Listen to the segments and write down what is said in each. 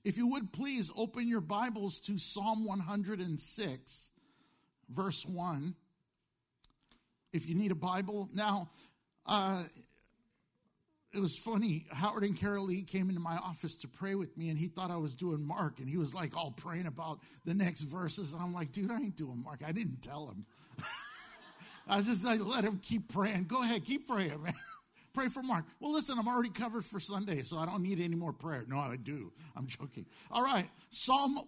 If you would please open your Bibles to Psalm 106, verse 1. If you need a Bible. Now, it was funny. Howard and Carol Lee came into my office to pray with me, and he thought I was doing Mark, and he was like all praying about the next verses. And I'm like, dude, I ain't doing Mark. I didn't tell him. I let him keep praying. Go ahead, keep praying, man. Pray for Mark. Well, listen, I'm already covered for Sunday, so I don't need any more prayer. No, I do. I'm joking. All right, Psalm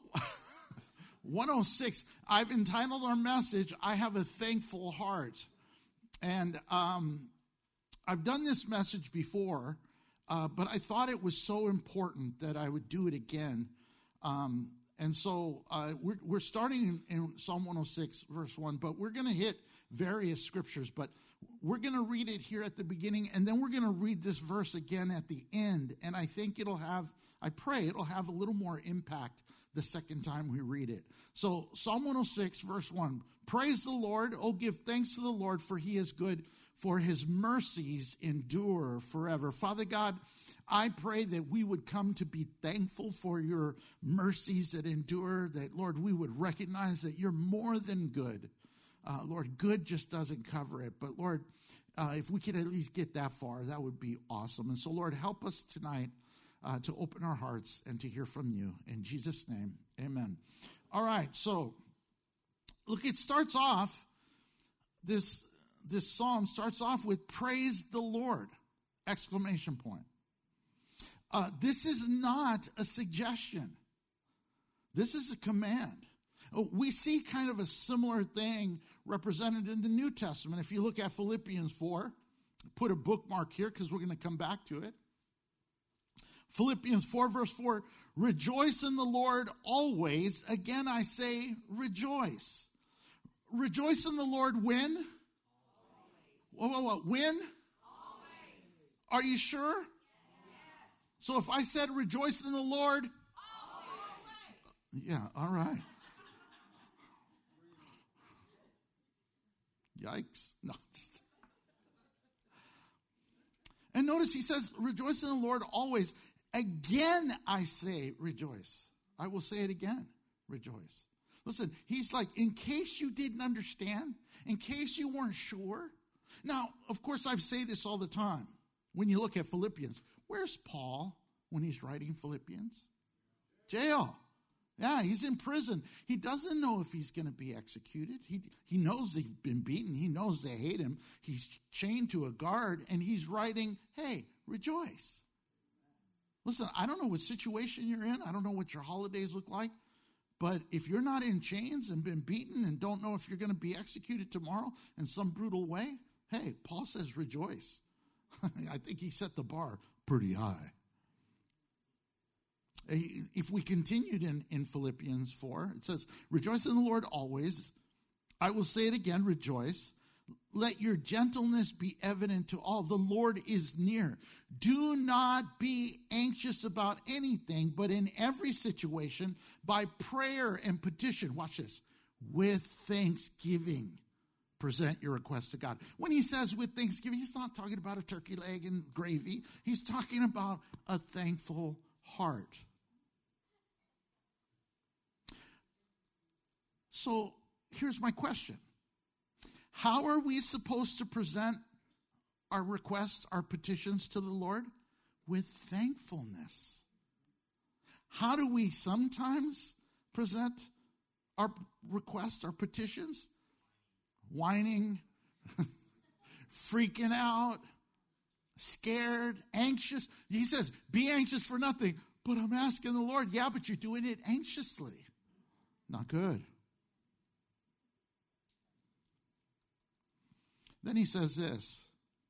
106. I've entitled our message, I Have a Thankful Heart. And I've done this message before, but I thought it was so important that I would do it again. And so we're starting in Psalm 106, verse 1, but we're going to hit various scriptures. But we're going to read it here at the beginning, and then we're going to read this verse again at the end. And I think I pray it'll have a little more impact the second time we read it. So Psalm 106, verse 1, praise the Lord. Oh, give thanks to the Lord, for he is good, for his mercies endure forever. Father God, I pray that we would come to be thankful for your mercies that endure, that, Lord, we would recognize that you're more than good. Lord, good just doesn't cover it. But, Lord, if we could at least get that far, that would be awesome. And so, Lord, help us tonight to open our hearts and to hear from you. In Jesus' name, amen. All right, so, look, it starts off, this psalm starts off with praise the Lord, exclamation point. This is not a suggestion. This is a command. We see kind of a similar thing represented in the New Testament. If you look at Philippians 4, put a bookmark here because we're going to come back to it. Philippians 4, verse 4, rejoice in the Lord always. Again, I say rejoice. Rejoice in the Lord when? What? When? Always. Are you sure? Yes. So if I said rejoice in the Lord? Always. Yeah, all right. Yikes. No. And notice he says, rejoice in the Lord always. Again, I say rejoice. I will say it again. Rejoice. Listen, he's like, in case you didn't understand, in case you weren't sure. Now, of course, I say this all the time. When you look at Philippians, where's Paul when he's writing Philippians? Jail. Yeah, he's in prison. He doesn't know if he's going to be executed. He knows he's been beaten. He knows they hate him. He's chained to a guard, and he's writing, hey, rejoice. Listen, I don't know what situation you're in. I don't know what your holidays look like. But if you're not in chains and been beaten and don't know if you're going to be executed tomorrow in some brutal way, hey, Paul says rejoice. I think he set the bar pretty high. If we continued in Philippians 4, it says, rejoice in the Lord always. I will say it again, rejoice. Let your gentleness be evident to all. The Lord is near. Do not be anxious about anything, but in every situation, by prayer and petition, watch this, with thanksgiving, present your request to God. When he says with thanksgiving, he's not talking about a turkey leg and gravy. He's talking about a thankful heart. So here's my question. How are we supposed to present our requests, our petitions to the Lord? With thankfulness. How do we sometimes present our requests, our petitions? Whining, freaking out, scared, anxious. He says, be anxious for nothing. But I'm asking the Lord, yeah, but you're doing it anxiously. Not good. Then he says this.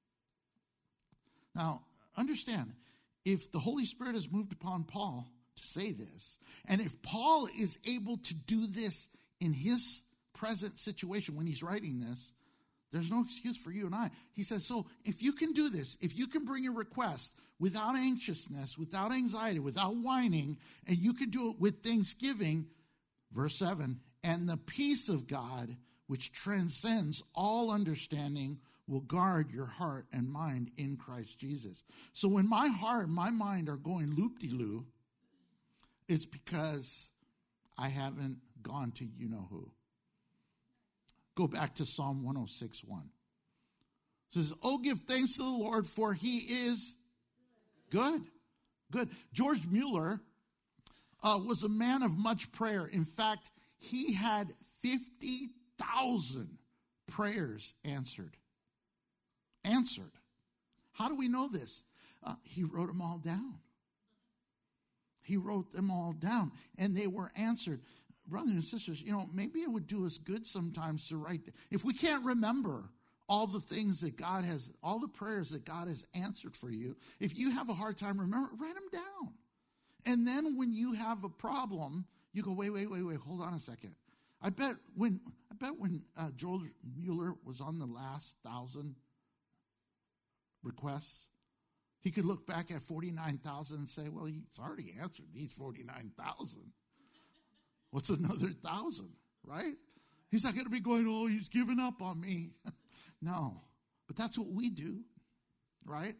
Now, understand, if the Holy Spirit has moved upon Paul to say this, and if Paul is able to do this in his present situation when he's writing this, there's no excuse for you and I. He says, so if you can do this, if you can bring a request without anxiousness, without anxiety, without whining, and you can do it with thanksgiving, verse 7, and the peace of God, which transcends all understanding, will guard your heart and mind in Christ Jesus. So when my heart and my mind are going loop-de-loo, it's because I haven't gone to you-know-who. Go back to Psalm 106:1. It says, oh, give thanks to the Lord, for he is good. Good. George Mueller was a man of much prayer. In fact, he had 50,000 prayers answered. Answered. How do we know this? He wrote them all down. He wrote them all down, and they were answered. Brothers and sisters, maybe it would do us good sometimes to write. If we can't remember all the things that God has, all the prayers that God has answered for you, if you have a hard time remembering, write them down. And then when you have a problem, you go, wait, hold on a second. I bet when George Mueller was on the last 1,000 requests, he could look back at 49,000 and say, well, he's already answered these 49,000. What's another 1,000, right? He's not going to be going, oh, he's given up on me. No, but that's what we do, right?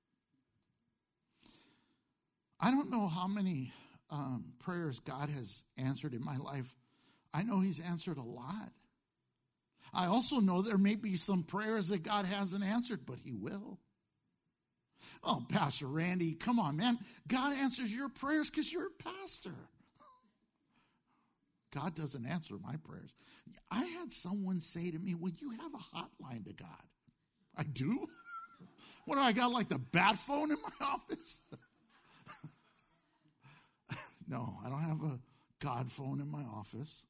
I don't know how many prayers God has answered in my life. I know he's answered a lot. I also know there may be some prayers that God hasn't answered, but he will. Oh, Pastor Randy, come on, man. God answers your prayers because you're a pastor. God doesn't answer my prayers. I had someone say to me, well, you have a hotline to God. I do? What do I got, like the bat phone in my office? No, I don't have a God phone in my office.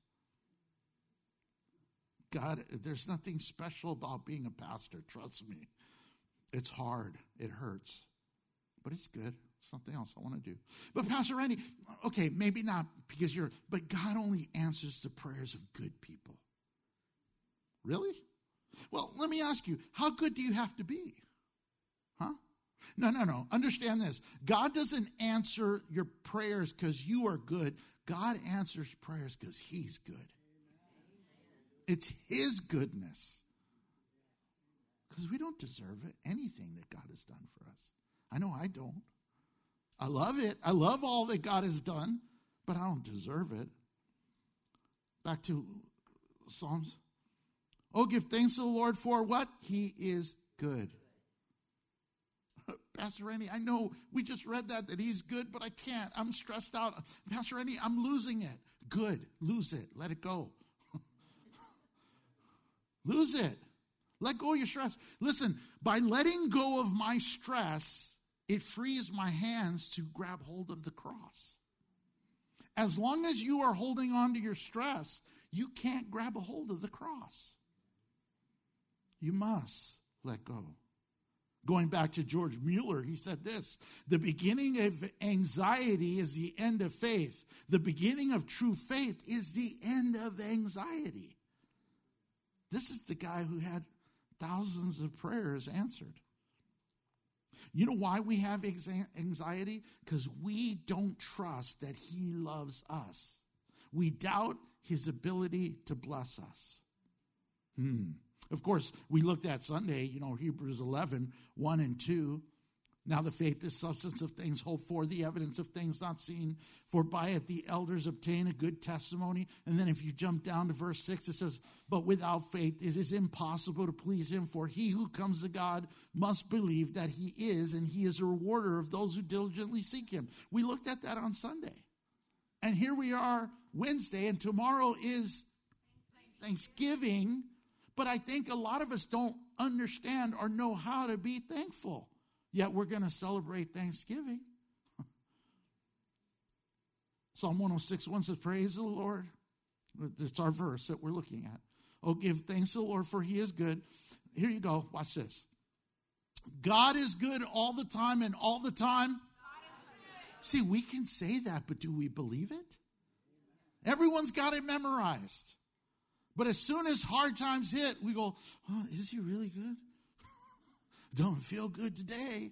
God, there's nothing special about being a pastor, trust me. It's hard. It hurts. But it's good. Something else I want to do. But Pastor Randy, okay, maybe not because but God only answers the prayers of good people. Really? Well, let me ask you, how good do you have to be? Huh? No. Understand this. God doesn't answer your prayers because you are good. God answers prayers because he's good. It's his goodness. Because we don't deserve it, anything that God has done for us. I know I don't. I love it. I love all that God has done, but I don't deserve it. Back to Psalms. Oh, give thanks to the Lord for what? He is good. Pastor Randy, I know we just read that he's good, but I can't. I'm stressed out. Pastor Randy, I'm losing it. Good. Lose it. Let it go. Lose it. Let go of your stress. Listen, by letting go of my stress, it frees my hands to grab hold of the cross. As long as you are holding on to your stress, you can't grab a hold of the cross. You must let go. Going back to George Mueller, he said this, the beginning of anxiety is the end of faith. The beginning of true faith is the end of anxiety. This is the guy who had thousands of prayers answered. You know why we have anxiety? Because we don't trust that he loves us. We doubt his ability to bless us. Of course, we looked at Sunday, Hebrews 11, 1 and 2. Now the faith is substance of things hoped for, the evidence of things not seen. For by it the elders obtain a good testimony. And then if you jump down to verse 6, it says, but without faith it is impossible to please him. For he who comes to God must believe that he is, and he is a rewarder of those who diligently seek him. We looked at that on Sunday. And here we are Wednesday, and tomorrow is Thanksgiving. But I think a lot of us don't understand or know how to be thankful. Yet we're going to celebrate Thanksgiving. Psalm 106:1 says, praise the Lord. It's our verse that we're looking at. Oh, give thanks to the Lord, for he is good. Here you go. Watch this. God is good all the time, and all the time. See, we can say that, but do we believe it? Everyone's got it memorized. But as soon as hard times hit, we go, oh, is he really good? Don't feel good today.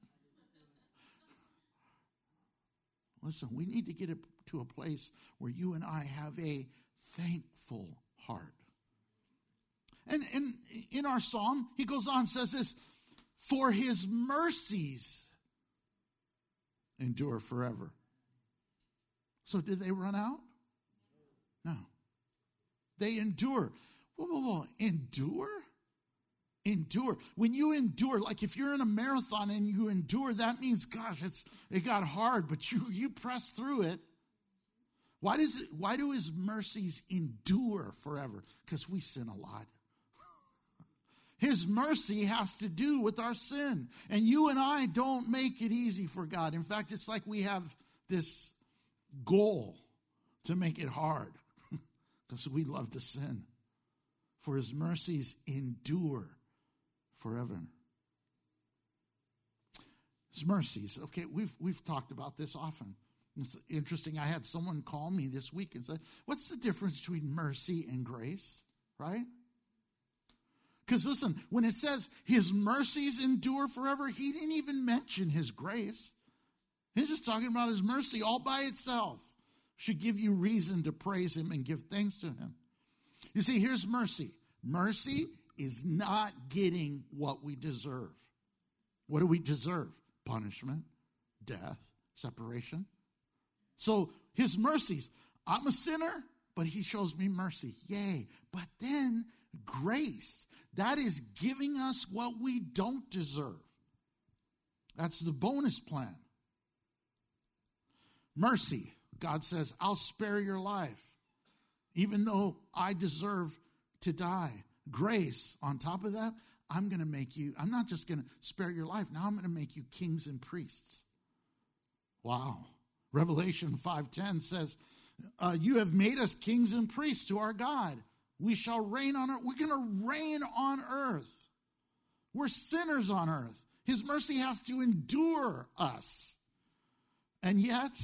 Listen, we need to get to a place where you and I have a thankful heart. And in our psalm, he goes on and says this, for his mercies endure forever. So did they run out? No. They endure. Whoa. Endure? Endure. When you endure, like if you're in a marathon and you endure, that means, gosh, it got hard, but you press through it. Why do his mercies endure forever? Because we sin a lot. His mercy has to do with our sin. And you and I don't make it easy for God. In fact, it's like we have this goal to make it hard because we love to sin. For his mercies endure forever. His mercies. Okay, we've talked about this often. It's interesting. I had someone call me this week and say, what's the difference between mercy and grace? Right? Because listen, when it says his mercies endure forever, he didn't even mention his grace. He's just talking about his mercy all by itself. Should give you reason to praise him and give thanks to him. You see, here's mercy. Mercy is not getting what we deserve. What do we deserve? Punishment, death, separation. So his mercies, I'm a sinner, but he shows me mercy. Yay. But then grace, that is giving us what we don't deserve. That's the bonus plan. Mercy, God says, I'll spare your life, even though I deserve to die. Grace, on top of that, I'm not just going to spare your life. Now I'm going to make you kings and priests. Wow. Revelation 5:10 says, you have made us kings and priests to our God. We shall reign on earth. We're going to reign on earth. We're sinners on earth. His mercy has to endure us. And yet,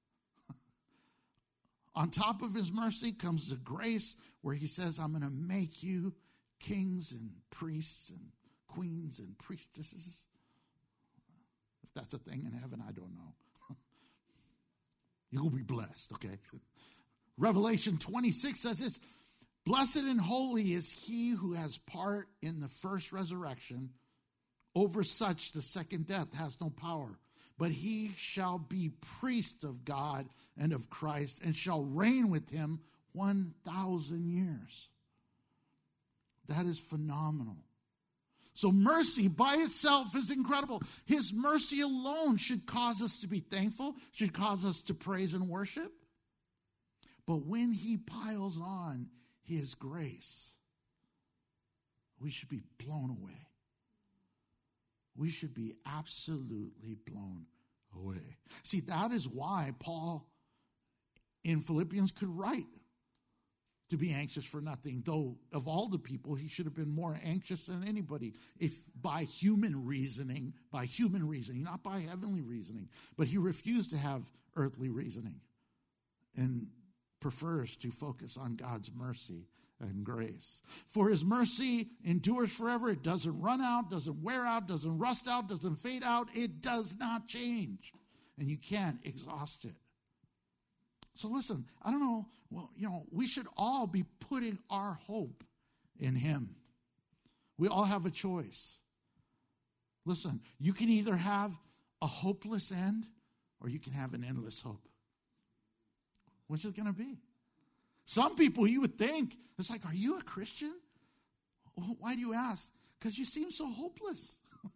on top of his mercy comes the grace where he says, I'm going to make you kings and priests and queens and priestesses. If that's a thing in heaven, I don't know. You'll be blessed, okay? Revelation 26 says this, blessed and holy is he who has part in the first resurrection. Over such the second death has no power. But he shall be priest of God and of Christ and shall reign with him 1,000 years. That is phenomenal. So mercy by itself is incredible. His mercy alone should cause us to be thankful, should cause us to praise and worship. But when he piles on his grace, we should be blown away. We should be absolutely blown away. See, that is why Paul in Philippians could write to be anxious for nothing, though of all the people, he should have been more anxious than anybody, if by human reasoning, not by heavenly reasoning. But he refused to have earthly reasoning and prefers to focus on God's mercy and grace. For his mercy endures forever. It doesn't run out, doesn't wear out, doesn't rust out, doesn't fade out. It does not change. And you can't exhaust it. So listen, I don't know, we should all be putting our hope in him. We all have a choice. Listen, you can either have a hopeless end or you can have an endless hope. What's it going to be? Some people you would think, it's like, are you a Christian? Well, why do you ask? Because you seem so hopeless.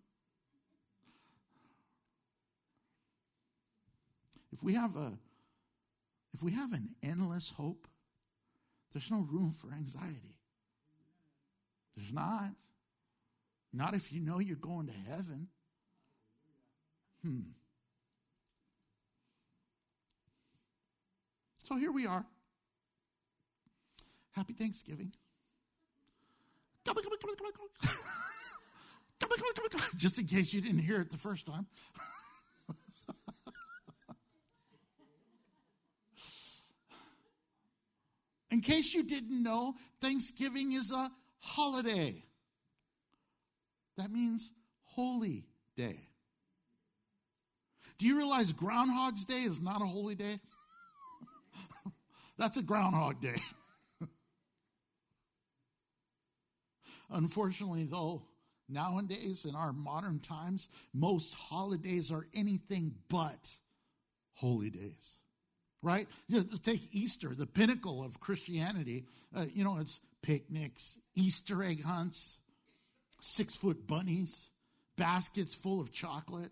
If we have an endless hope, there's no room for anxiety. There's not. Not if you know you're going to heaven. So here we are. Happy Thanksgiving. Come on. Just in case you didn't hear it the first time. In case you didn't know, Thanksgiving is a holiday. That means holy day. Do you realize Groundhog's Day is not a holy day? That's a Groundhog Day. Unfortunately, though, nowadays in our modern times, most holidays are anything but holy days. right? Take Easter, the pinnacle of Christianity. It's picnics, Easter egg hunts, 6-foot bunnies, baskets full of chocolate.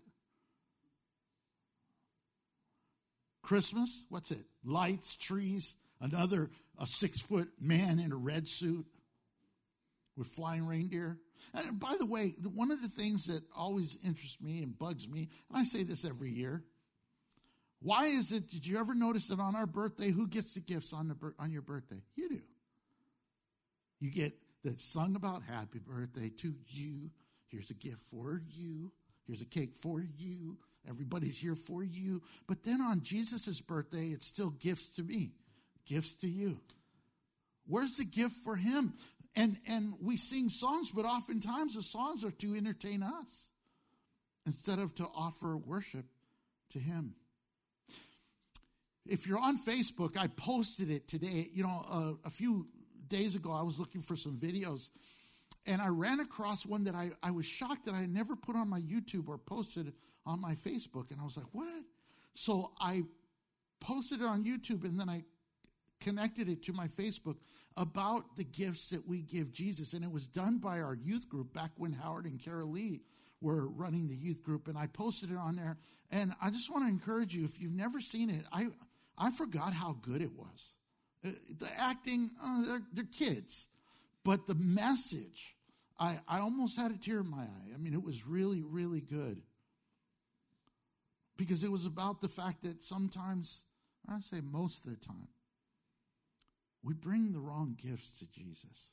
Christmas, what's it? Lights, trees, a 6-foot man in a red suit with flying reindeer. And by the way, one of the things that always interests me and bugs me, and I say this every year, why is it, did you ever notice that on our birthday, who gets the gifts on your birthday? You do. You get that sung about happy birthday to you. Here's a gift for you. Here's a cake for you. Everybody's here for you. But then on Jesus' birthday, it's still gifts to me, gifts to you. Where's the gift for him? And we sing songs, but oftentimes the songs are to entertain us instead of to offer worship to him. If you're on Facebook, I posted it today. A few days ago, I was looking for some videos, and I ran across one that I was shocked that I had never put on my YouTube or posted on my Facebook. And I was like, what? So I posted it on YouTube, and then I connected it to my Facebook about the gifts that we give Jesus. And it was done by our youth group back when Howard and Carol Lee were running the youth group. And I posted it on there. And I just want to encourage you, if you've never seen it, I forgot how good it was. The acting, they're kids. But the message, I almost had a tear in my eye. I mean, it was really, really good. Because it was about the fact that sometimes, I say most of the time, we bring the wrong gifts to Jesus.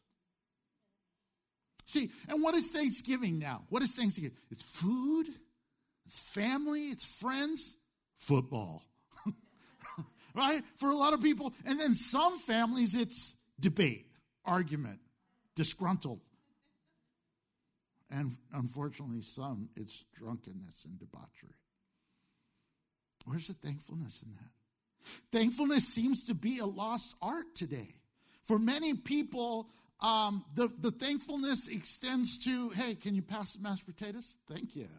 See, and what is Thanksgiving now? What is Thanksgiving? It's food, it's family, it's friends, football. Right? For a lot of people. And then some families, it's debate, argument, disgruntled. And unfortunately, some, it's drunkenness and debauchery. Where's the thankfulness in that? Thankfulness seems to be a lost art today. For many people, the thankfulness extends to, hey, can you pass the mashed potatoes? Thank you.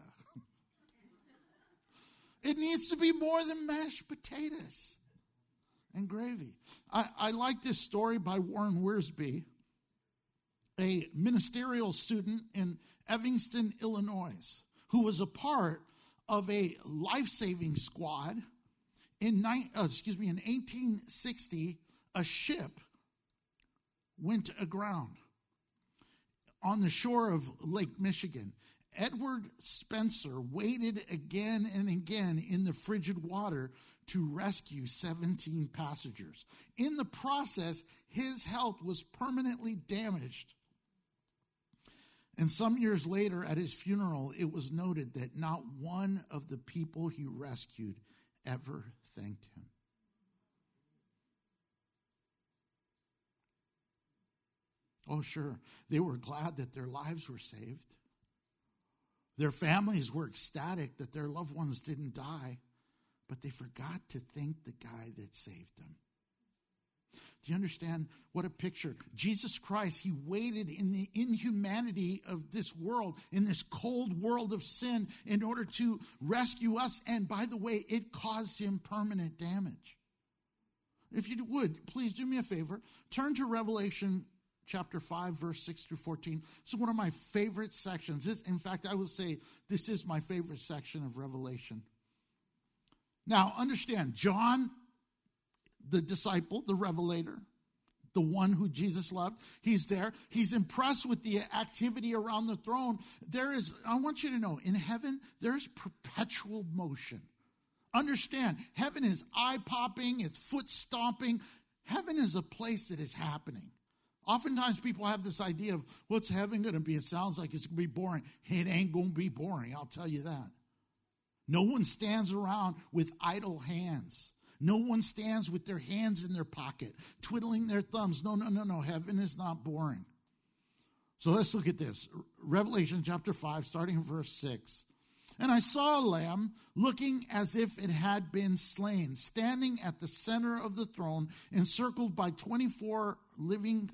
It needs to be more than mashed potatoes and gravy. I like this story by Warren Wiersbe, a ministerial student in Evanston, Illinois, who was a part of a life-saving squad. In 1860, a ship went aground on the shore of Lake Michigan. Edward Spencer waded again and again in the frigid water to rescue 17 passengers. In the process, his health was permanently damaged. And some years later, at his funeral, it was noted that not one of the people he rescued ever thanked him. Oh, sure, they were glad that their lives were saved. Their families were ecstatic that their loved ones didn't die, but they forgot to thank the guy that saved them. Do you understand what a picture? Jesus Christ, he waited in the inhumanity of this world, in this cold world of sin, in order to rescue us. And by the way, it caused him permanent damage. If you would, please do me a favor. Turn to Revelation chapter 5, verse 6 through 14. It's one of my favorite sections. In fact, I would say this is my favorite section of Revelation. Now, understand, John, the disciple, the revelator, the one who Jesus loved, he's there. He's impressed with the activity around the throne. I want you to know, in heaven, there's perpetual motion. Understand, heaven is eye-popping, it's foot-stomping. Heaven is a place that is happening. Oftentimes people have this idea of what's heaven going to be. It sounds like it's going to be boring. It ain't going to be boring, I'll tell you that. No one stands around with idle hands. No one stands with their hands in their pocket, twiddling their thumbs. No. Heaven is not boring. So let's look at this. Revelation chapter 5, starting in verse 6. And I saw a lamb looking as if it had been slain, standing at the center of the throne, encircled by 4 living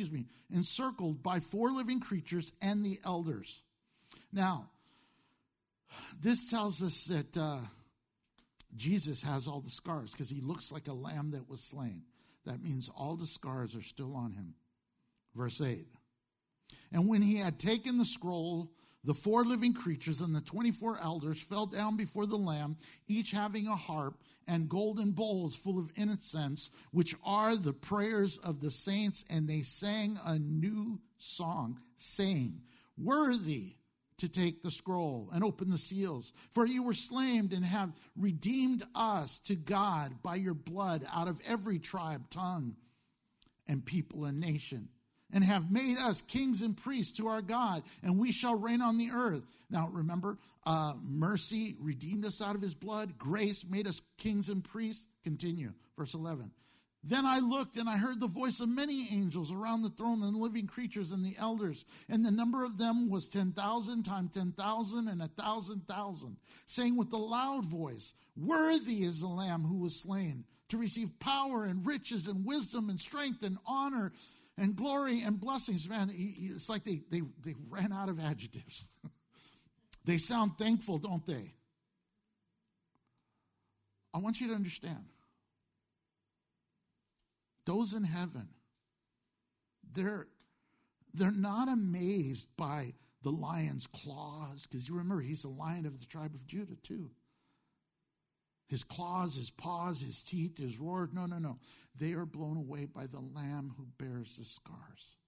creatures and the elders. Now, this tells us that Jesus has all the scars because he looks like a lamb that was slain. That means all the scars are still on him. Verse 8. And when he had taken the scroll, the 4 living creatures and the 24 elders fell down before the Lamb, each having a harp and golden bowls full of incense, which are the prayers of the saints. And they sang a new song, saying, Worthy to take the scroll and open the seals. For you were slain and have redeemed us to God by your blood out of every tribe, tongue, and people and nation, and have made us kings and priests to our God, and we shall reign on the earth. Now remember, mercy redeemed us out of his blood. Grace made us kings and priests. Continue, verse 11. Then I looked, and I heard the voice of many angels around the throne and the living creatures and the elders. And the number of them was 10,000 times 10,000 and 1,000,000, saying with a loud voice, Worthy is the Lamb who was slain to receive power and riches and wisdom and strength and honor and glory and blessings. Man, it's like they ran out of adjectives. They sound thankful, don't they? I want you to understand. Those in heaven, they're not amazed by the lion's claws, because you remember he's a lion of the tribe of Judah too. His claws, his paws, his teeth, his roar. No. They are blown away by the Lamb who bears the scars.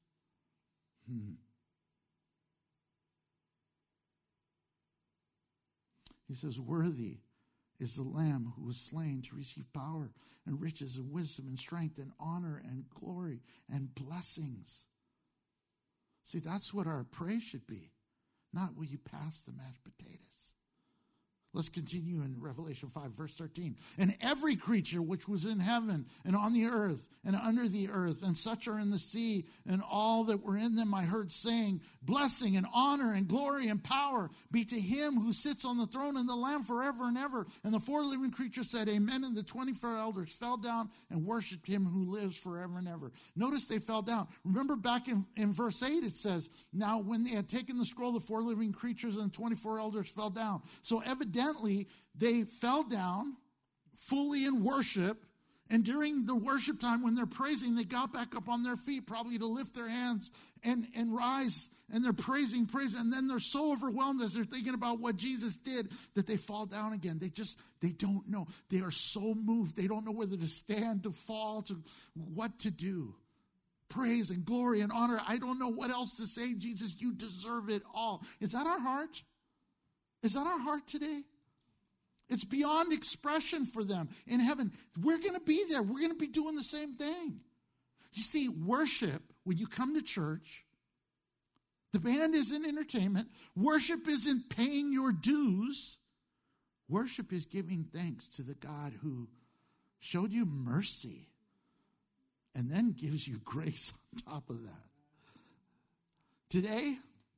He says, Worthy is the Lamb who was slain to receive power and riches and wisdom and strength and honor and glory and blessings. See, that's what our praise should be. Not, will you pass the mashed potatoes? Let's continue in Revelation 5, verse 13. And every creature which was in heaven and on the earth and under the earth, and such are in the sea, and all that were in them, I heard saying, Blessing and honor and glory and power be to him who sits on the throne and the Lamb forever and ever. And the 4 living creatures said, Amen. And the 24 elders fell down and worshiped him who lives forever and ever. Notice they fell down. Remember back in verse 8, it says, Now when they had taken the scroll, the 4 living creatures and the 24 elders fell down. So evidently, they fell down fully in worship, and during the worship time when they're praising, they got back up on their feet, probably to lift their hands and rise, and they're praising, and then they're so overwhelmed as they're thinking about what Jesus did that they fall down again. They don't know. They are so moved. They don't know whether to stand, to fall, to what to do. Praise and glory and honor. I don't know what else to say. Jesus, you deserve it all. Is that our heart? Is that our heart today? It's beyond expression for them in heaven. We're going to be there. We're going to be doing the same thing. You see, worship, when you come to church, the band isn't entertainment. Worship isn't paying your dues. Worship is giving thanks to the God who showed you mercy and then gives you grace on top of that. Today,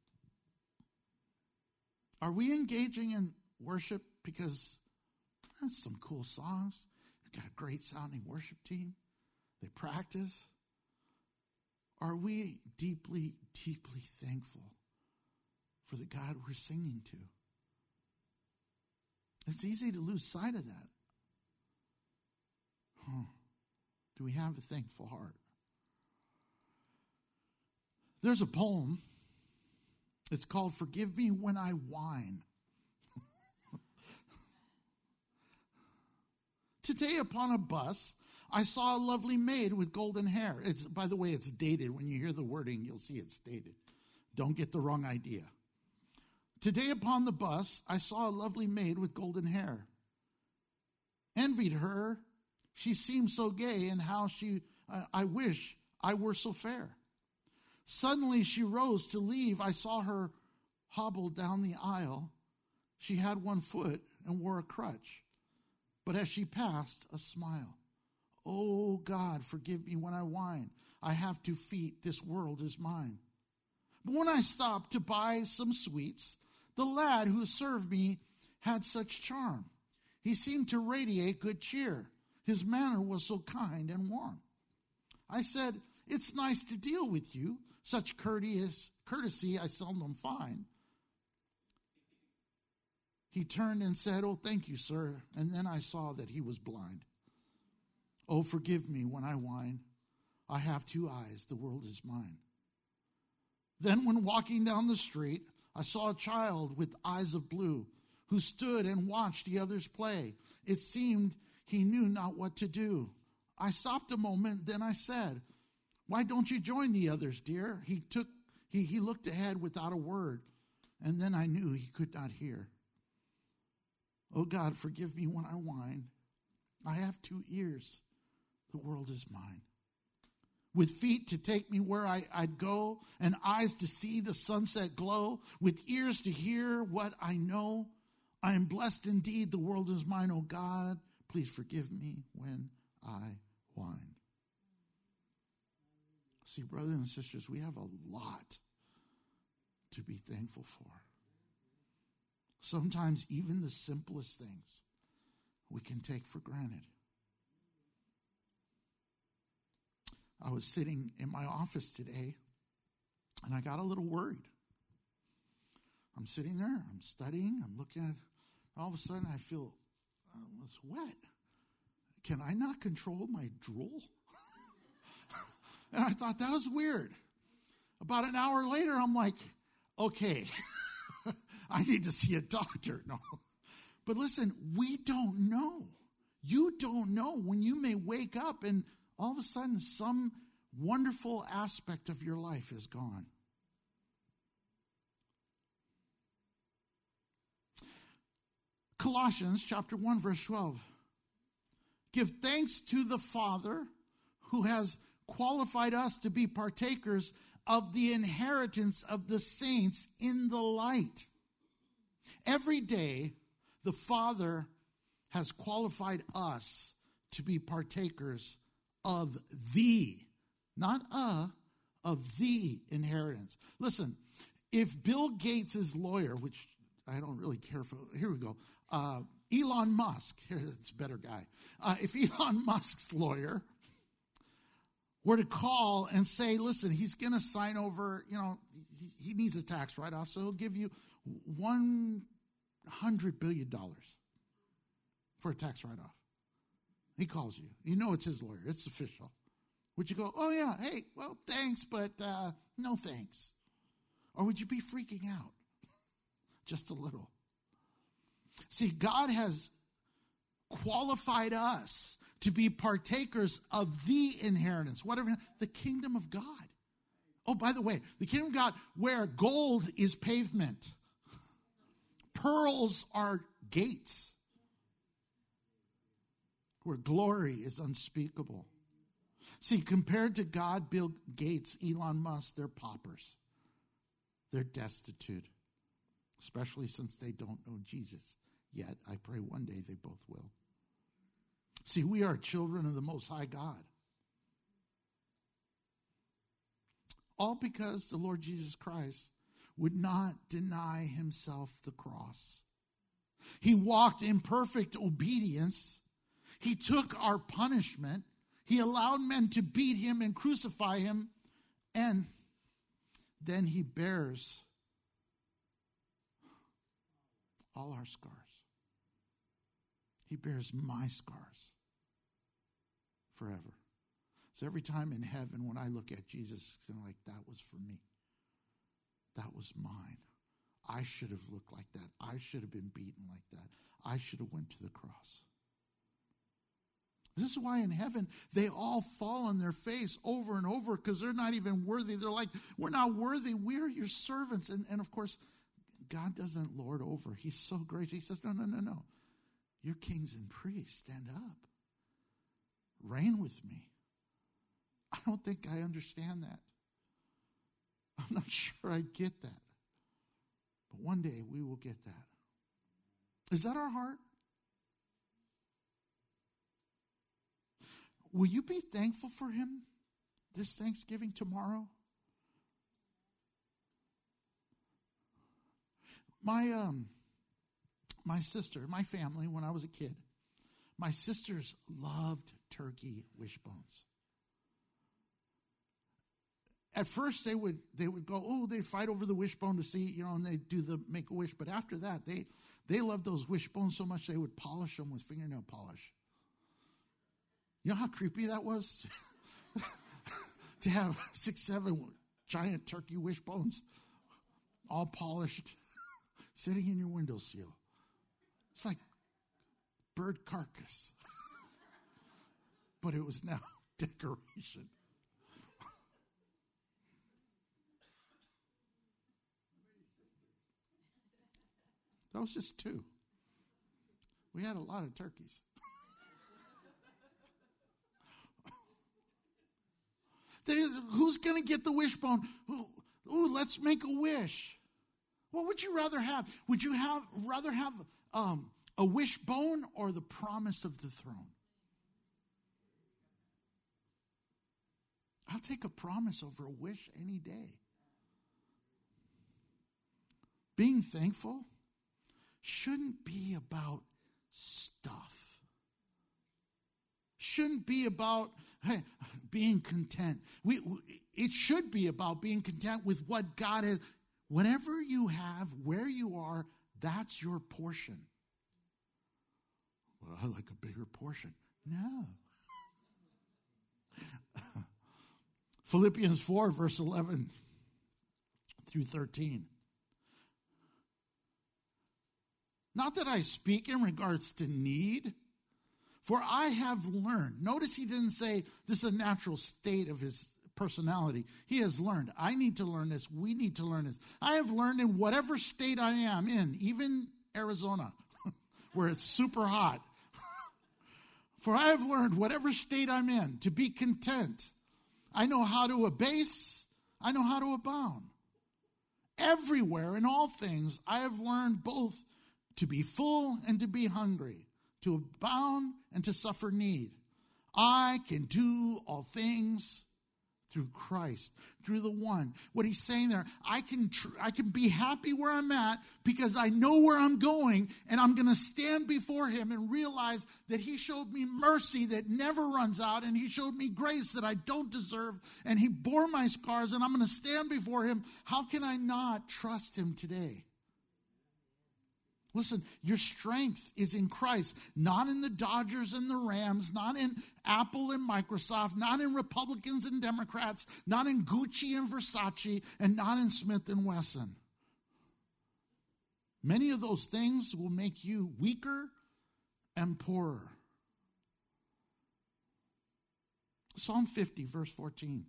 are we engaging in worship because that's some cool songs? We've got a great sounding worship team. They practice. Are we deeply, deeply thankful for the God we're singing to? It's easy to lose sight of that. Do we have a thankful heart? There's a poem. It's called Forgive Me When I Whine. Today upon a bus, I saw a lovely maid with golden hair. By the way, it's dated. When you hear the wording, you'll see it's dated. Don't get the wrong idea. Today upon the bus, I saw a lovely maid with golden hair. Envied her. She seemed so gay, and how I wish I were so fair. Suddenly she rose to leave. I saw her hobble down the aisle. She had one foot and wore a crutch. But as she passed, a smile. Oh, God, forgive me when I whine. I have 2 feet. This world is mine. But when I stopped to buy some sweets, the lad who served me had such charm. He seemed to radiate good cheer. His manner was so kind and warm. I said, It's nice to deal with you. Such courtesy I seldom find. He turned and said, "Oh, thank you, sir." And then I saw that he was blind. "Oh, forgive me when I whine. I have 2 eyes. The world is mine." Then when walking down the street, I saw a child with eyes of blue who stood and watched the others play. It seemed he knew not what to do. I stopped a moment, then I said, "Why don't you join the others, dear?" He looked ahead without a word, and then I knew he could not hear. "Oh God, forgive me when I whine. I have 2 ears. The world is mine. With feet to take me where I'd go, and eyes to see the sunset glow, with ears to hear what I know. I am blessed indeed. The world is mine. Oh God, please forgive me when I whine." See, brothers and sisters, we have a lot to be thankful for. Sometimes even the simplest things we can take for granted. I was sitting in my office today, and I got a little worried. I'm sitting there, I'm studying, I'm looking at, all of a sudden I feel it's wet. Can I not control my drool? And I thought that was weird. About an hour later, I'm like, okay, I need to see a doctor. No. But listen, we don't know. You don't know when you may wake up and all of a sudden some wonderful aspect of your life is gone. Colossians chapter 1, verse 12. Give thanks to the Father who has qualified us to be partakers of the inheritance of the saints in the light. Every day, the Father has qualified us to be partakers of the, not of the inheritance. Listen, if Bill Gates' lawyer, which I don't really care for, here we go, Elon Musk, it's a better guy. If Elon Musk's lawyer were to call and say, listen, he's going to sign over, he needs a tax write-off, so he'll give you $100 billion for a tax write-off. He calls you. You know it's his lawyer. It's official. Would you go, "Oh, yeah, hey, well, thanks, but no thanks"? Or would you be freaking out? Just a little. See, God has qualified us to be partakers of the inheritance. Whatever, the kingdom of God. Oh, by the way, the kingdom of God, where gold is pavement, pearls are gates, where glory is unspeakable. See, compared to God, Bill Gates, Elon Musk, they're paupers. They're destitute, especially since they don't know Jesus yet. I pray one day they both will. See, we are children of the Most High God. All because the Lord Jesus Christ would not deny himself the cross. He walked in perfect obedience. He took our punishment. He allowed men to beat him and crucify him. And then he bears all our scars. He bears my scars forever. So every time in heaven when I look at Jesus, it's kind of like, that was for me. That was mine. I should have looked like that. I should have been beaten like that. I should have went to the cross. This is why in heaven they all fall on their face over and over because they're not even worthy. They're like, we're not worthy. We're your servants. And of course, God doesn't lord over. He's so gracious. He says, no. You're kings and priests. Stand up. Reign with me. I don't think I understand that. I'm not sure I get that. But one day we will get that. Is that our heart? Will you be thankful for him this Thanksgiving tomorrow? My sister, my family, when I was a kid, my sisters loved turkey wishbones. At first, they would go, they'd fight over the wishbone to see, and they do the Make-A-Wish. But after that, They loved those wishbones so much they would polish them with fingernail polish. You know how creepy that was? To have 6, 7 giant turkey wishbones, all polished, sitting in your windowsill. It's like bird carcass. But it was now decoration. That was just 2. We had a lot of turkeys. Who's going to get the wishbone? Ooh, let's make a wish. What would you rather have? Would you rather have a wishbone or the promise of the throne? I'll take a promise over a wish any day. Being thankful shouldn't be about stuff. Shouldn't be about being content. It should be about being content with what God has. Whatever you have, where you are, that's your portion. Well, I like a bigger portion. No. Philippians 4, verse 11 through 13. Not that I speak in regards to need, for I have learned. Notice he didn't say this is a natural state of his personality. He has learned. I need to learn this. We need to learn this. I have learned in whatever state I am in, even Arizona, where it's super hot. For I have learned whatever state I'm in to be content. I know how to abase. I know how to abound. Everywhere in all things I have learned both to be full and to be hungry, to abound and to suffer need. I can do all things through Christ, through the one. What he's saying there, I can be happy where I'm at because I know where I'm going, and I'm going to stand before him and realize that he showed me mercy that never runs out, and he showed me grace that I don't deserve, and he bore my scars, and I'm going to stand before him. How can I not trust him today? Listen, your strength is in Christ, not in the Dodgers and the Rams, not in Apple and Microsoft, not in Republicans and Democrats, not in Gucci and Versace, and not in Smith and Wesson. Many of those things will make you weaker and poorer. Psalm 50, verse 14.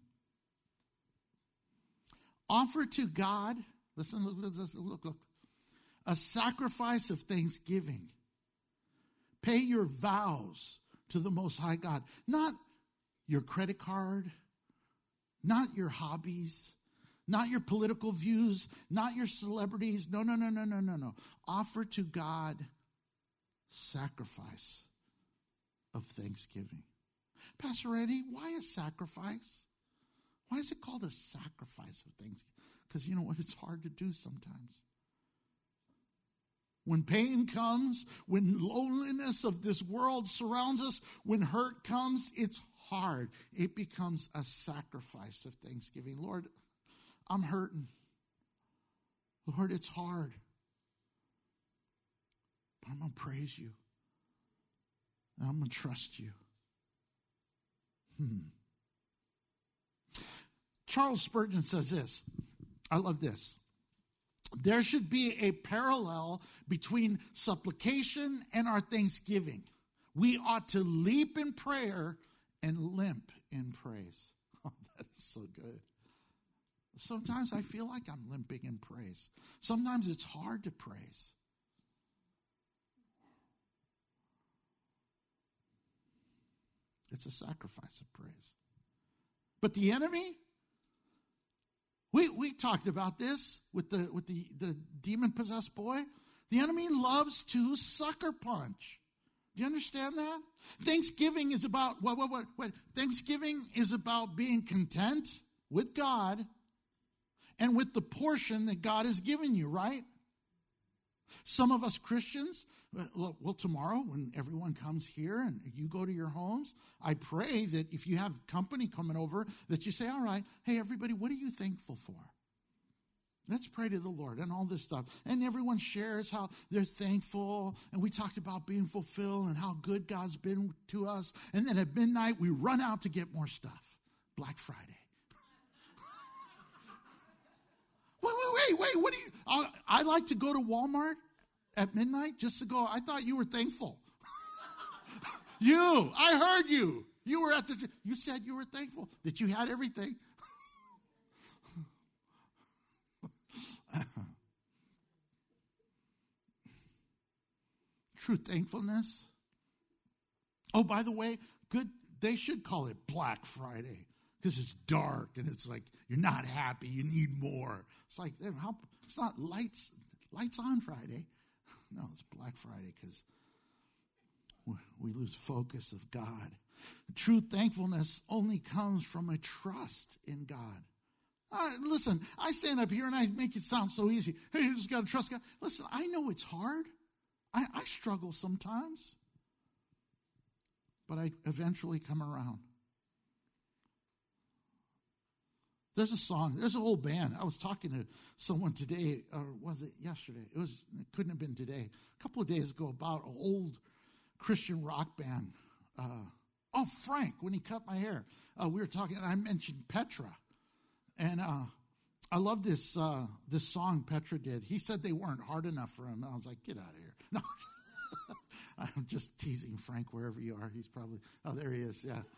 Offer to God, listen, look. A sacrifice of thanksgiving. Pay your vows to the Most High God. Not your credit card, not your hobbies, not your political views, not your celebrities. No. Offer to God sacrifice of thanksgiving. Pastor Eddie, why a sacrifice? Why is it called a sacrifice of thanksgiving? Because you know what? It's hard to do sometimes. When pain comes, when loneliness of this world surrounds us, when hurt comes, it's hard. It becomes a sacrifice of thanksgiving. Lord, I'm hurting. Lord, it's hard. But I'm going to praise you. And I'm going to trust you. Charles Spurgeon says this. I love this. There should be a parallel between supplication and our thanksgiving. We ought to leap in prayer and limp in praise. Oh, that is so good. Sometimes I feel like I'm limping in praise. Sometimes it's hard to praise. It's a sacrifice of praise. But the enemy, we talked about this with the demon-possessed boy. The enemy loves to sucker punch. Do you understand that? Thanksgiving is about what? Thanksgiving is about being content with God and with the portion that God has given you, right? Some of us Christians, well, tomorrow when everyone comes here and you go to your homes, I pray that if you have company coming over, that you say, all right, hey, everybody, what are you thankful for? Let's pray to the Lord and all this stuff. And everyone shares how they're thankful. And we talked about being fulfilled and how good God's been to us. And then at midnight, we run out to get more stuff. Black Friday. Wait. What do you... I like to go to Walmart at midnight just to go. I thought you were thankful. I heard you. You were you said you were thankful that you had everything. True thankfulness. Oh, by the way, good. They should call it Black Friday because it's dark and it's like you're not happy. You need more. It's like it's not lights on Friday. No, it's Black Friday because we lose focus of God. True thankfulness only comes from a trust in God. Listen, I stand up here and I make it sound so easy. Hey, you just got to trust God. Listen, I know it's hard. I struggle sometimes. But I eventually come around. There's a song. There's a whole band. I was talking to someone today, or was it yesterday? It couldn't have been today. A couple of days ago about an old Christian rock band. Frank, when he cut my hair. We were talking, and I mentioned Petra. And I love this song Petra did. He said they weren't hard enough for him. And I was like, get out of here. No, I'm just teasing Frank wherever you are. He's probably, there he is, yeah.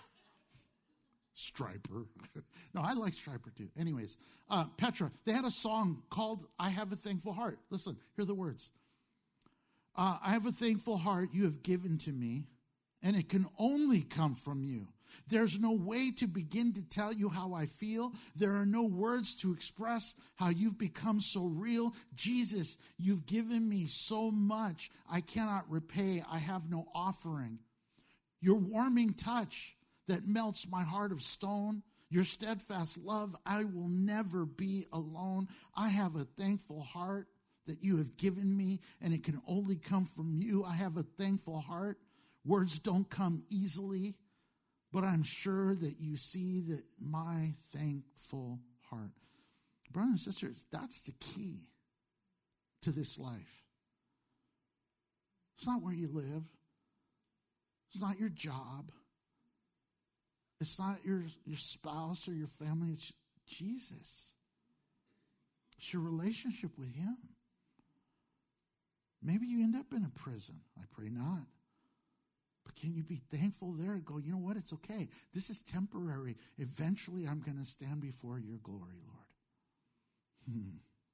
Stryper. No, I like Stryper too. Anyways, Petra, they had a song called I Have a Thankful Heart. Listen, hear the words. I have a thankful heart you have given to me, and it can only come from you. There's no way to begin to tell you how I feel. There are no words to express how you've become so real. Jesus, you've given me so much I cannot repay. I have no offering. Your warming touch that melts my heart of stone. Your steadfast love, I will never be alone. I have a thankful heart that you have given me, and it can only come from you. I have a thankful heart. Words don't come easily. But I'm sure that you see that my thankful heart. Brothers and sisters, that's the key to this life. It's not where you live. It's not your job. It's not your spouse or your family. It's Jesus. It's your relationship with him. Maybe you end up in a prison. I pray not. But can you be thankful there and go, you know what, it's okay. This is temporary. Eventually I'm going to stand before your glory, Lord.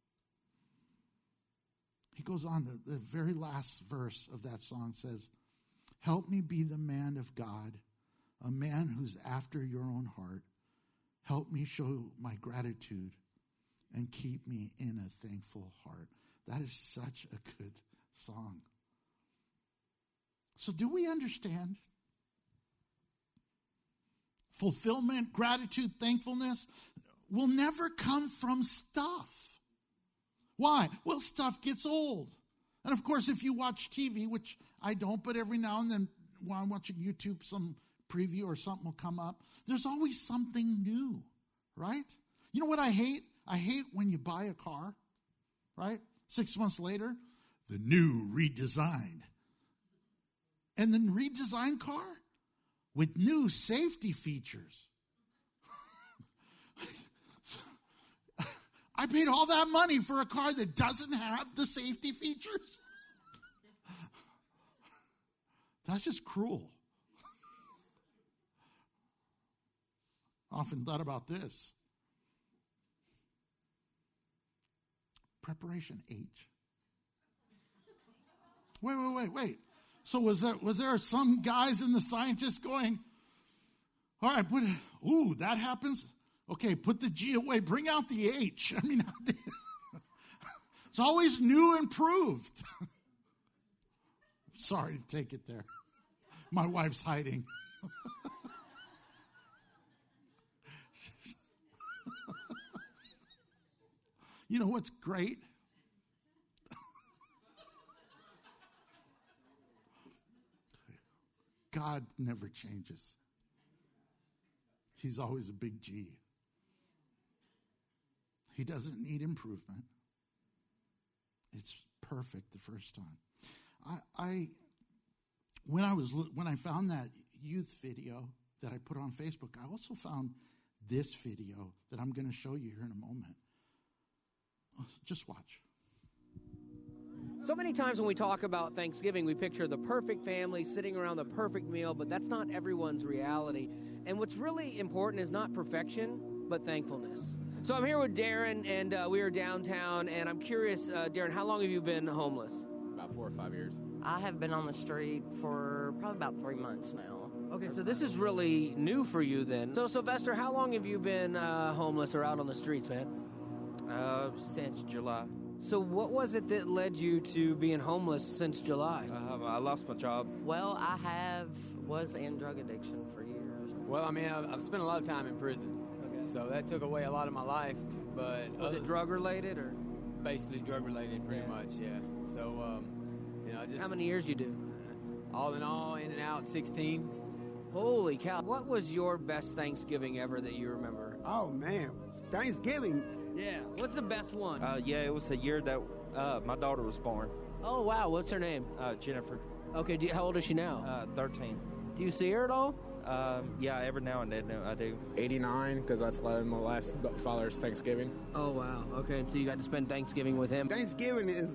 He goes on, the very last verse of that song says, help me be the man of God, a man who's after your own heart. Help me show my gratitude and keep me in a thankful heart. That is such a good song. So do we understand? Fulfillment, gratitude, thankfulness will never come from stuff. Why? Well, stuff gets old. And of course, if you watch TV, which I don't, but every now and then while I'm watching YouTube, some preview or something will come up. There's always something new, right? You know what I hate? I hate when you buy a car, right? 6 months later, the new redesigned. And then redesigned car with new safety features. I paid all that money for a car that doesn't have the safety features. That's just cruel. I often thought about this. Preparation H. Wait. So was there some guys in the scientists going, all right, that happens? Okay, put the G away. Bring out the H. I mean, it's always new and improved. Sorry to take it there. My wife's hiding. You know what's great? God never changes. He's always a big G. He doesn't need improvement. It's perfect the first time. When I found that youth video that I put on Facebook, I also found this video that I'm going to show you here in a moment. Just watch. So many times when we talk about Thanksgiving, we picture the perfect family sitting around the perfect meal, but that's not everyone's reality. And what's really important is not perfection, but thankfulness. So I'm here with Darren, and we are downtown, and I'm curious, Darren, how long have you been homeless? About 4 or 5 years. I have been on the street for probably about 3 months now. Okay, so this is really new for you then. So Sylvester, how long have you been homeless or out on the streets, man? Since July. So what was it that led you to being homeless since July? I lost my job. Well, was in drug addiction for years. Well, I mean, I've spent a lot of time in prison, so that took away a lot of my life. But Was it drug related or? Basically drug related, pretty much, yeah. So, just How many years you do? all in all, in and out, 16. Holy cow! What was your best Thanksgiving ever that you remember? Oh, man. Thanksgiving. Yeah. What's the best one? It was the year that my daughter was born, Oh wow! What's her name? Jennifer, Okay. How old is she now? 13. Do you see her at all? Yeah, every now and then I do. 89, because that's my last father's Thanksgiving. Oh wow. Okay. So you got to spend Thanksgiving with him. Thanksgiving is,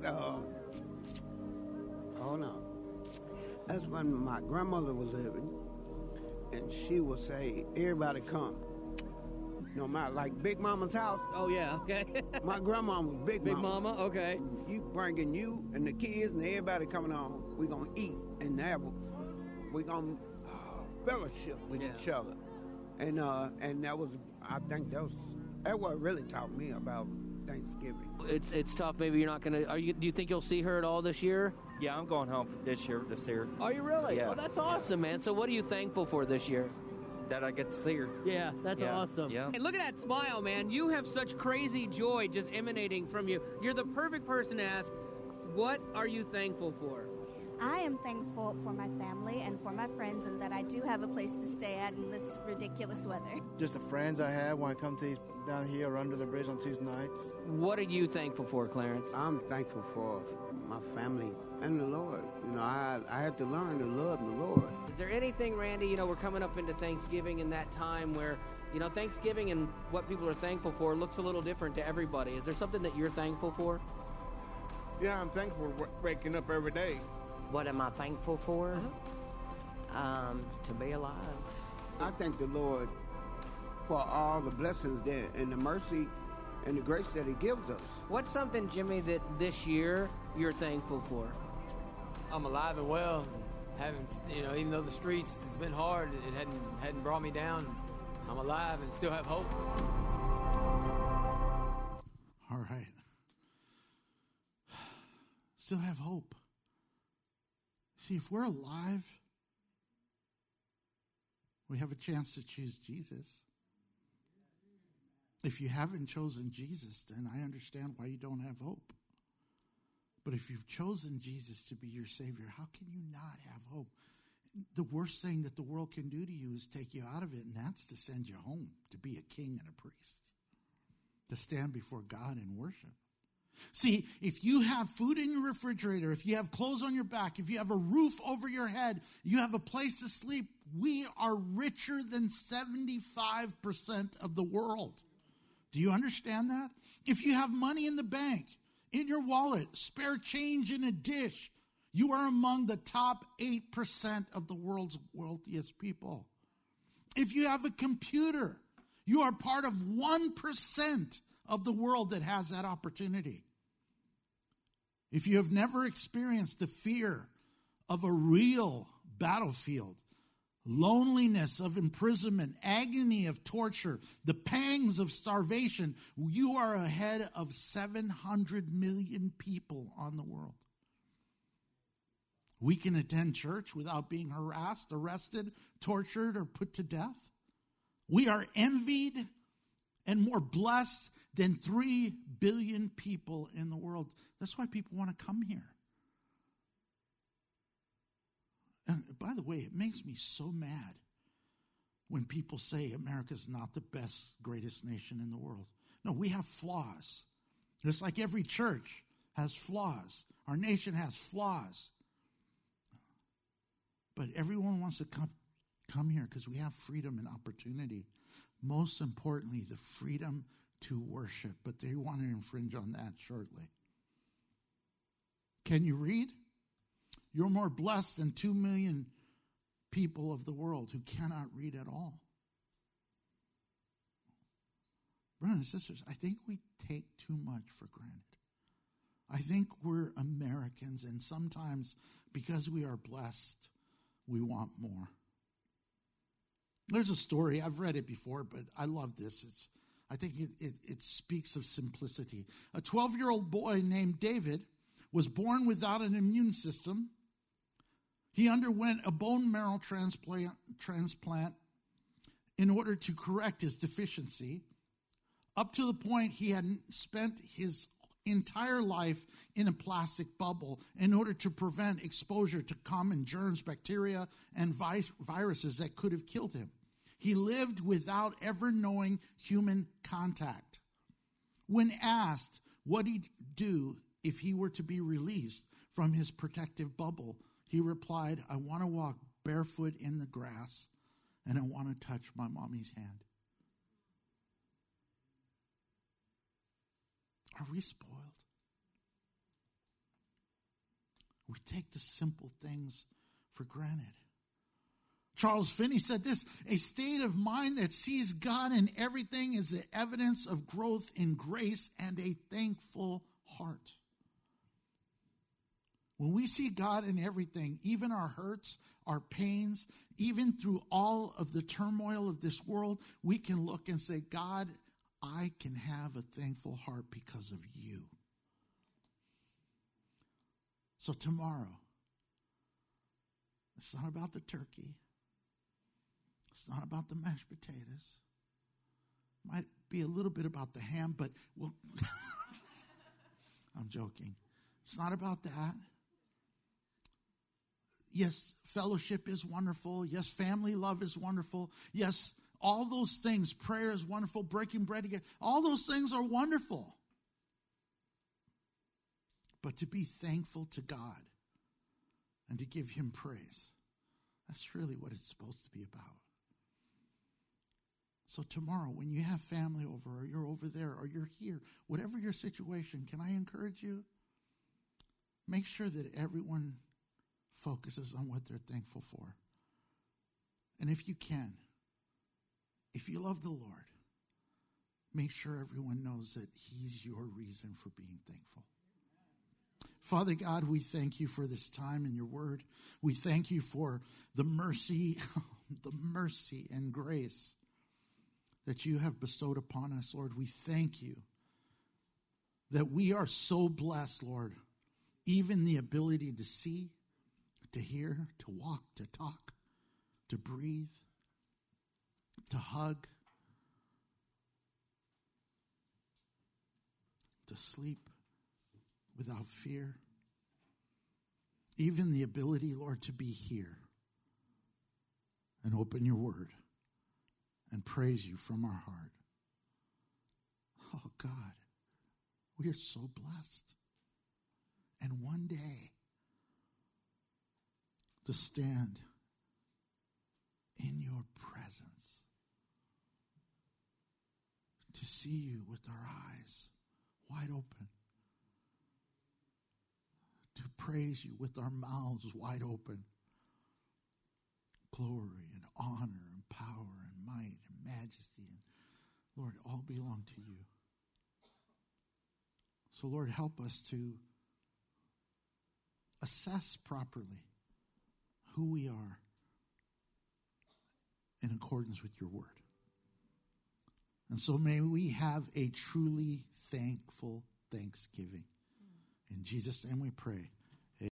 that's when my grandmother was living, and she would say, everybody come. No matter, like Big Mama's house, Oh yeah. Okay. my grandma was Big Big Mama. Mama. Okay. You bringing you and the kids and everybody coming on, we going to eat and we going to fellowship with each other. And that was, I think that what really taught me about Thanksgiving. It's tough. Maybe you're not gonna. Do you think you'll see her at all this year? Yeah, I'm going home this year. Are you really? Yeah. Oh, that's awesome, man. So what are you thankful for this year? That I get to see her. Yeah, that's Yeah, awesome. yeah. Hey, look at that smile, man. You have such crazy joy just emanating from you. You're the perfect person to ask, what are you thankful for? I am thankful for my family and for my friends, and that I do have a place to stay at in this ridiculous weather. Just the friends I have when I come to down here or under the bridge on Tuesday nights. What are you thankful for, Clarence? I'm thankful for my family and the Lord. I had to learn to love the Lord. Is there anything, Randy, we're coming up into Thanksgiving and that time where, Thanksgiving and what people are thankful for looks a little different to everybody. Is there something that you're thankful for? Yeah, I'm thankful for waking up every day. What am I thankful for? To be alive. I thank the Lord for all the blessings and the mercy and the grace that He gives us. What's something, Jimmy, that this year you're thankful for? I'm alive and well. Even though the streets has been hard, it hadn't brought me down. I'm alive and still have hope. All right. Still have hope. See, if we're alive, we have a chance to choose Jesus. If you haven't chosen Jesus, then I understand why you don't have hope. But if you've chosen Jesus to be your Savior, how can you not have hope? The worst thing that the world can do to you is take you out of it, and that's to send you home to be a king and a priest, to stand before God and worship. See, if you have food in your refrigerator, if you have clothes on your back, if you have a roof over your head, you have a place to sleep, we are richer than 75% of the world. Do you understand that? If you have money in the bank, in your wallet, spare change in a dish, you are among the top 8% of the world's wealthiest people. If you have a computer, you are part of 1% of the world that has that opportunity. If you have never experienced the fear of a real battlefield, loneliness of imprisonment, agony of torture, the pangs of starvation, you are ahead of 700 million people on the world. We can attend church without being harassed, arrested, tortured, or put to death. We are envied and more blessed than 3 billion people in the world. That's why people want to come here. And by the way, it makes me so mad when people say America's not the best, greatest nation in the world. No, we have flaws. Just like every church has flaws. Our nation has flaws. But everyone wants to come here because we have freedom and opportunity. Most importantly, the freedom to worship. But they want to infringe on that shortly. Can you read? You're more blessed than 2 million people of the world who cannot read at all. Brothers and sisters, I think we take too much for granted. I think we're Americans, and sometimes because we are blessed, we want more. There's a story, I've read it before, but I love this. I think it speaks of simplicity. A 12-year-old boy named David was born without an immune system. He underwent a bone marrow transplant in order to correct his deficiency, up to the point he had spent his entire life in a plastic bubble in order to prevent exposure to common germs, bacteria, and viruses that could have killed him. He lived without ever knowing human contact. When asked what he'd do if he were to be released from his protective bubble, he replied, "I want to walk barefoot in the grass, and I want to touch my mommy's hand." Are we spoiled? We take the simple things for granted. Charles Finney said this: a state of mind that sees God in everything is the evidence of growth in grace and a thankful heart. When we see God in everything, even our hurts, our pains, even through all of the turmoil of this world, we can look and say, God, I can have a thankful heart because of you. So tomorrow, it's not about the turkey. It's not about the mashed potatoes. Might be a little bit about the ham, but I'm joking. It's not about that. Yes, fellowship is wonderful. Yes, family love is wonderful. Yes, all those things, prayer is wonderful, breaking bread together, all those things are wonderful. But to be thankful to God and to give him praise, that's really what it's supposed to be about. So tomorrow, when you have family over, or you're over there, or you're here, whatever your situation, can I encourage you? Make sure that everyone focuses on what they're thankful for. And if you can, if you love the Lord, make sure everyone knows that he's your reason for being thankful. Father God, we thank you for this time in your word. We thank you for the mercy and grace that you have bestowed upon us, Lord. We thank you that we are so blessed, Lord, even the ability to see, to hear, to walk, to talk, to breathe, to hug, to sleep without fear. Even the ability, Lord, to be here and open your word and praise you from our heart. Oh, God, we are so blessed. And one day, to stand in your presence, to see you with our eyes wide open, to praise you with our mouths wide open. Glory and honor and power and might and majesty and Lord, all belong to you. So Lord, help us to assess properly who we are in accordance with your word. And so may we have a truly thankful Thanksgiving. In Jesus' name we pray.